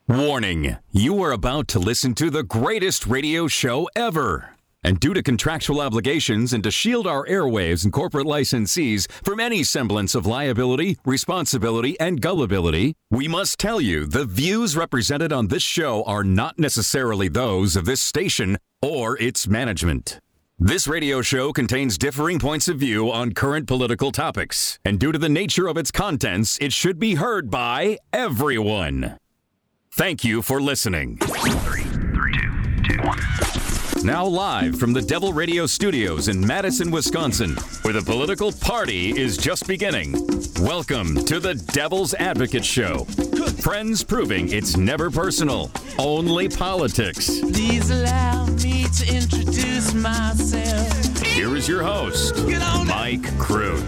Warning, you are about to listen to the greatest radio show ever. And due to contractual obligations and to shield our airwaves and corporate licensees from any semblance of liability, responsibility, and gullibility, we must tell you the views represented on this show are not necessarily those of this station or its management. This radio show contains differing points of view on current political topics, and due to the nature of its contents, it should be heard by everyone. Thank you for listening. 3, 2, 1. Now live from the Devil Radio Studios in Madison, Wisconsin, where the political party is just beginning. Welcome to the Devil's Advocate Show. Friends proving it's never personal, only politics. Please allow me to introduce myself. Here is your host, Mike Crute.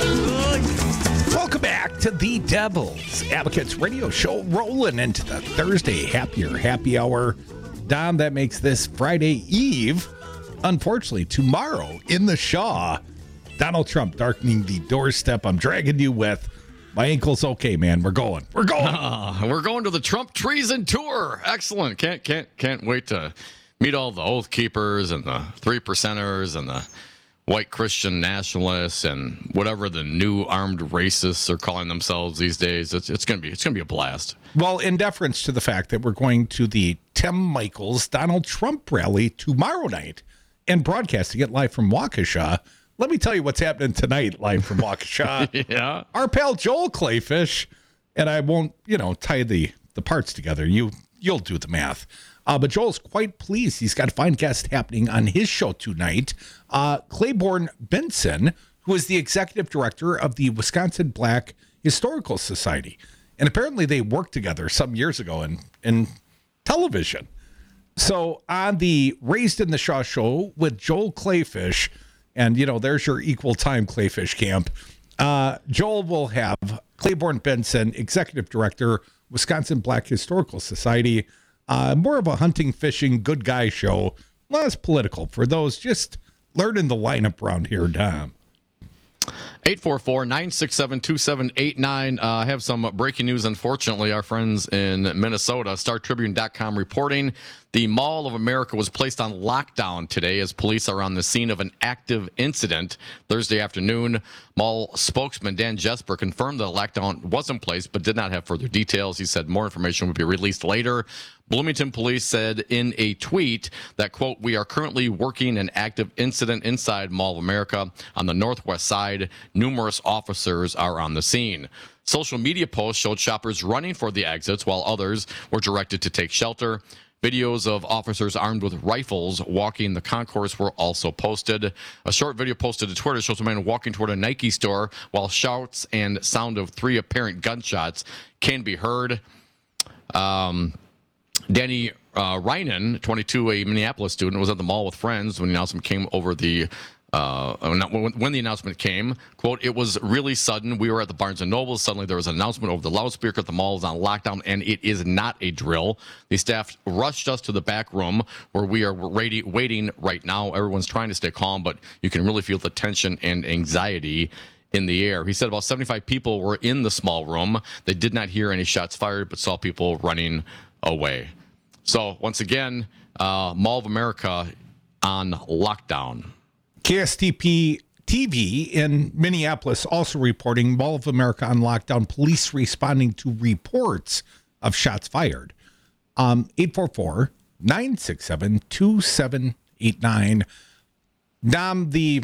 Welcome back to the Devil's Advocates Radio Show, rolling into the Thursday happy hour. Dom, that makes this Friday Eve. Unfortunately, tomorrow in the Shaw, Donald Trump darkening the doorstep I'm dragging you with. My ankle's okay, man. We're going. We're going to the Trump treason tour. Excellent. Can't wait to meet all the Oath Keepers and the 3%ers and the white Christian nationalists and whatever the new armed racists are calling themselves these days. It's gonna be a blast. Well, in deference to the fact that we're going to the Tim Michaels Donald Trump rally tomorrow night and broadcasting it live from Waukesha, let me tell you what's happening tonight live from Waukesha. Yeah. Our pal Joel Clayfish, and I won't, tie the parts together. You'll do the math. But Joel's quite pleased. He's got a fine guest happening on his show tonight. Claiborne Benson, who is the executive director of the Wisconsin Black Historical Society. And apparently they worked together some years ago in television. So on the Raised in the Shaw show with Joel Clayfish, and, there's your equal time Clayfish camp, Joel will have Claiborne Benson, executive director, Wisconsin Black Historical Society. More of a hunting, fishing, good guy show. Less political for those just learning the lineup around here, Dom. 844-967-2789. I have some breaking news. Unfortunately, our friends in Minnesota, StarTribune.com reporting the Mall of America was placed on lockdown today as police are on the scene of an active incident. Thursday afternoon, mall spokesman Dan Jesper confirmed the lockdown was in place but did not have further details. He said more information would be released later. Bloomington police said in a tweet that, quote, "We are currently working an active incident inside Mall of America on the northwest side. Numerous officers are on the scene." Social media posts showed shoppers running for the exits while others were directed to take shelter. Videos of officers armed with rifles walking the concourse were also posted. A short video posted to Twitter shows a man walking toward a Nike store while shouts and sound of 3 apparent gunshots can be heard. Danny Reinen, 22, a Minneapolis student, was at the mall with friends when the announcement came over the when the announcement came. Quote, "It was really sudden. We were at the Barnes & Noble. Suddenly there was an announcement over the loudspeaker. The mall is on lockdown, and it is not a drill. The staff rushed us to the back room where we are waiting right now. Everyone's trying to stay calm, but you can really feel the tension and anxiety in the air." He said about 75 people were in the small room. They did not hear any shots fired, but saw people running away. So once again, Mall of America on lockdown. KSTP TV in Minneapolis also reporting Mall of America on lockdown, police responding to reports of shots fired. 844-967-2789. Dom, the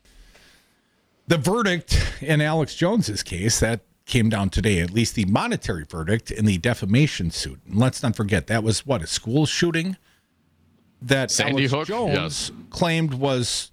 verdict in Alex Jones's case that came down today, at least the monetary verdict in the defamation suit. And let's not forget, that was a school shooting that Sandy Alex Hook? Jones claimed was,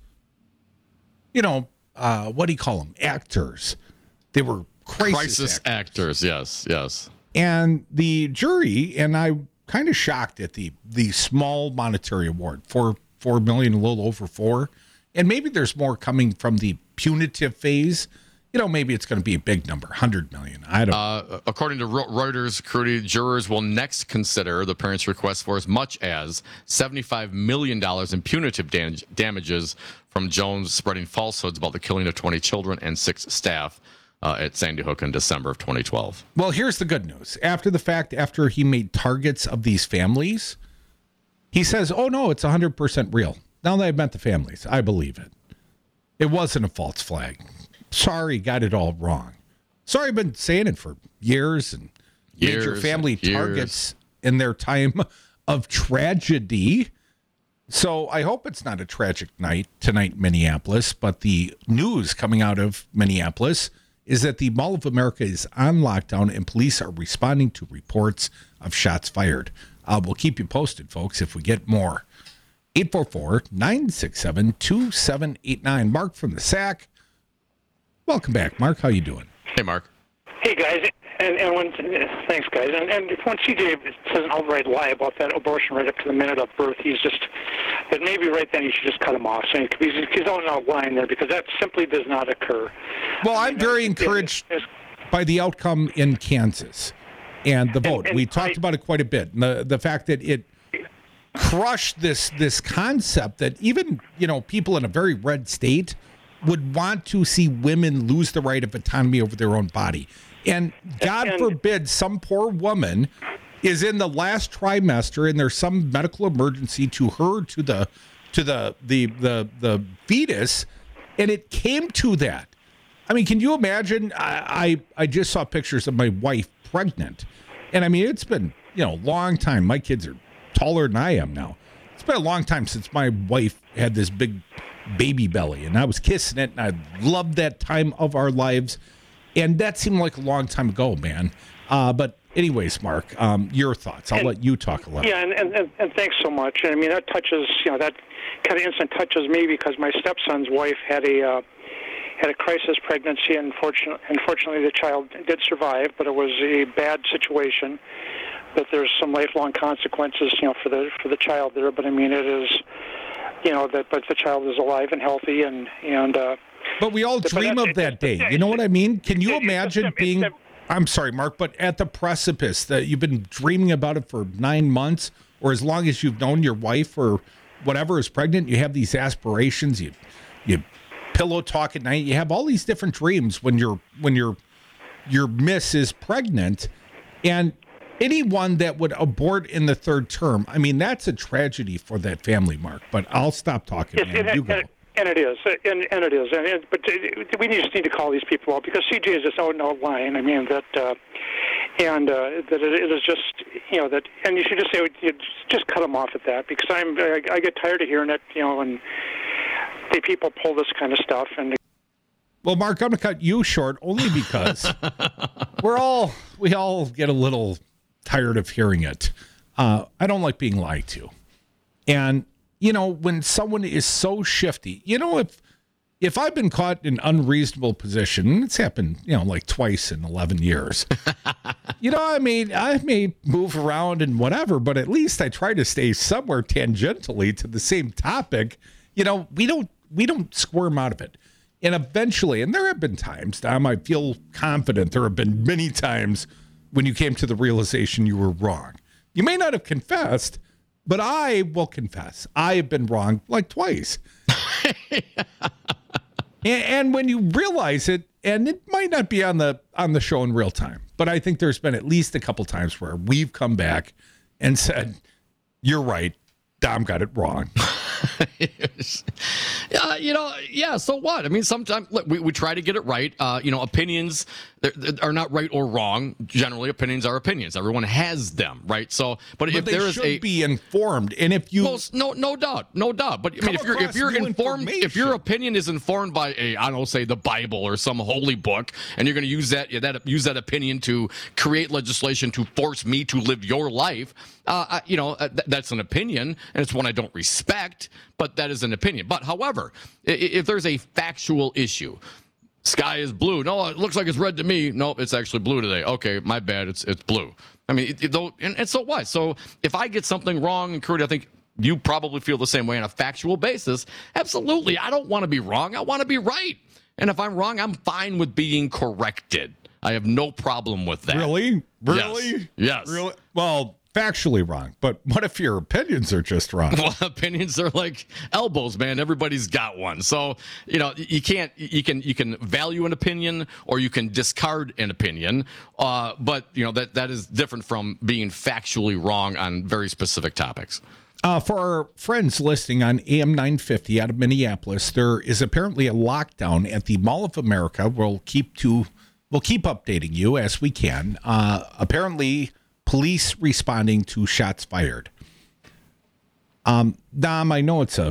what do you call them? Actors. They were crisis actors. Yes. And the jury, and I'm kind of shocked at the small monetary award, $4 million, a little over $4 million. And maybe there's more coming from the punitive phase. Maybe it's going to be a big number, 100 million. I don't know. According to Reuters, jurors will next consider the parents' request for as much as $75 million in punitive damages from Jones spreading falsehoods about the killing of 20 children and 6 staff. at Sandy Hook in December of 2012. Well, here's the good news. After he made targets of these families, he says, oh, no, it's 100% real. Now that I've met the families, I believe it. It wasn't a false flag. Sorry, got it all wrong. Sorry, I've been saying it for years and major family targets in their time of tragedy. So I hope it's not a tragic night tonight in Minneapolis, but the news coming out of Minneapolis is that the Mall of America is on lockdown and police are responding to reports of shots fired. We'll keep you posted, folks, if we get more. 844-967-2789. Mark from the SAC. Welcome back, Mark. How you doing? Hey, Mark. Hey, guys. And when, thanks, guys. And if when CJ says an outright lie about that abortion right up to the minute of birth, that maybe right then you should just cut him off. So he's out lying there because that simply does not occur. Well, I'm very encouraged by the outcome in Kansas and the vote. We talked about it quite a bit. And the fact that it crushed this concept that even, people in a very red state would want to see women lose the right of autonomy over their own body. And God forbid some poor woman is in the last trimester and there's some medical emergency to her, to the fetus, and it came to that. I mean, can you imagine? I just saw pictures of my wife pregnant, and I mean, it's been a long time. My kids are taller than I am now. It's been a long time since my wife had this big baby belly, and I was kissing it, and I loved that time of our lives. And that seemed like a long time ago, man. But anyways, Mark, your thoughts. I'll let you talk a little. Yeah, and thanks so much. I mean, that touches, that kind of instant touches me because my stepson's wife had a crisis pregnancy, and unfortunately the child did survive, but it was a bad situation. But there's some lifelong consequences, for the child there. But I mean, it is, but the child is alive and healthy, and. But we all dream of that day. You know what I mean? Can you imagine being, I'm sorry, Mark, but at the precipice that you've been dreaming about it for 9 months or as long as you've known your wife or whatever is pregnant, you have these aspirations, you pillow talk at night, you have all these different dreams when your miss is pregnant, and anyone that would abort in the third term, I mean, that's a tragedy for that family, Mark, but I'll stop talking, man. You go. And it is, but we just need to call these people out because CJ is just out and out lying. I mean that it is just that, and you should just say just cut them off at that because I get tired of hearing it, and the people pull this kind of stuff. And well, Mark, I'm gonna cut you short only because we all get a little tired of hearing it. I don't like being lied to, and. When someone is so shifty, if I've been caught in an unreasonable position, it's happened, like twice in 11 years. I may move around and whatever, but at least I try to stay somewhere tangentially to the same topic. We don't squirm out of it. And eventually, and there have been times, Dom, I feel confident there have been many times when you came to the realization you were wrong. You may not have confessed, but I will confess, I have been wrong like twice. and when you realize it, and it might not be on the show in real time, but I think there's been at least a couple times where we've come back and said, you're right, Dom got it wrong. So what? I mean, sometimes we try to get it right. Opinions are not right or wrong. Generally, opinions are opinions. Everyone has them, right? So, but if there is should be informed, and if you no doubt. But I mean, if you're informed, if your opinion is informed by say the Bible or some holy book, and you're going to use that opinion to create legislation to force me to live your life, that's an opinion, and it's one I don't respect. But that is an opinion. But however, if there's a factual issue, sky is blue. No, it looks like it's red to me. Nope, it's actually blue today. Okay, my bad. It's blue. I mean, and so what? So if I get something wrong, and Kurt, I think you probably feel the same way on a factual basis. Absolutely, I don't want to be wrong. I want to be right. And if I'm wrong, I'm fine with being corrected. I have no problem with that. Really? Yes. Really? Well, factually wrong. But what if your opinions are just wrong? Well, opinions are like elbows, man. Everybody's got one. So, you can value an opinion or you can discard an opinion. But that is different from being factually wrong on very specific topics. For our friends listening on AM 950 out of Minneapolis, there is apparently a lockdown at the Mall of America. We'll keep updating you as we can. Apparently, police responding to shots fired. Dom, I know it's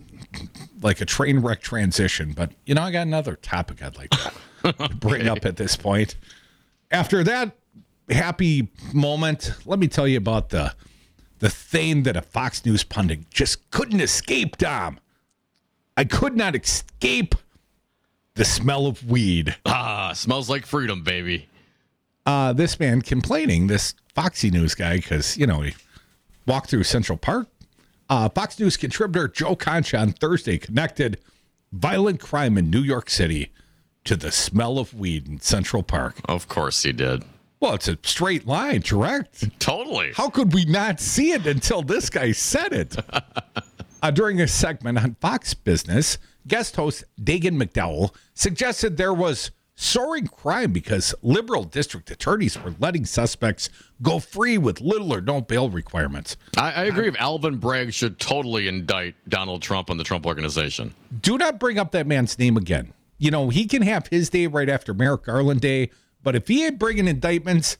like a train wreck transition, but I got another topic I'd like to bring up at this point. After that happy moment, let me tell you about the thing that a Fox News pundit just couldn't escape, Dom. I could not escape the smell of weed. Smells like freedom, baby. This man complaining, this Foxy News guy, because, he walked through Central Park. Fox News contributor Joe Concha on Thursday connected violent crime in New York City to the smell of weed in Central Park. Of course he did. Well, it's a straight line, correct? Totally. How could we not see it until this guy said it? During a segment on Fox Business, guest host Dagan McDowell suggested there was soaring crime because liberal district attorneys were letting suspects go free with little or no bail requirements. I agree. Alvin Bragg should totally indict Donald Trump and the Trump Organization. Do not bring up that man's name again. He can have his day right after Merrick Garland Day, but if he ain't bringing indictments,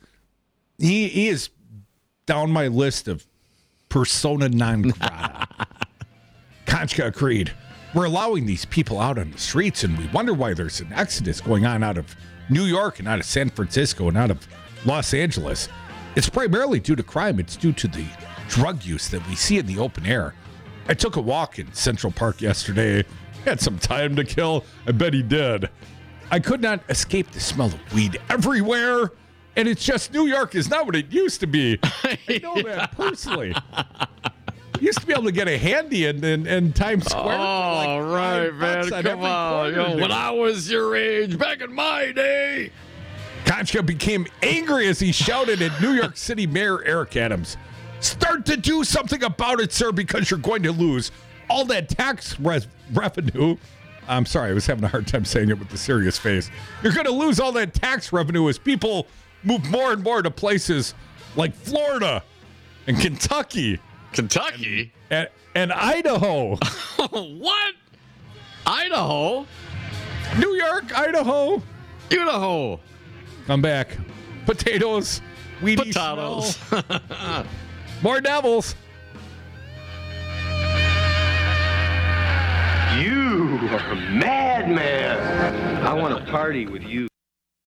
he is down my list of persona non grata. Concha agreed. We're allowing these people out on the streets, and we wonder why there's an exodus going on out of New York and out of San Francisco and out of Los Angeles. It's primarily due to crime. It's due to the drug use that we see in the open air. I took a walk in Central Park yesterday. Had some time to kill. I bet he did. I could not escape the smell of weed everywhere, and it's just New York is not what it used to be. I know that personally. Used to be able to get a handy in Times Square. Oh, right, man. Come on. When I was your age, back in my day. Concha became angry as he shouted at New York City Mayor Eric Adams. Start to do something about it, sir, because you're going to lose all that tax revenue. I'm sorry, I was having a hard time saying it with a serious face. You're going to lose all that tax revenue as people move more and more to places like Florida and Kentucky. Kentucky? And Idaho. What? Idaho? New York, Idaho. Idaho. Come back. Potatoes. Weedy Potatoes. More devils. You are a madman. I want to party with you.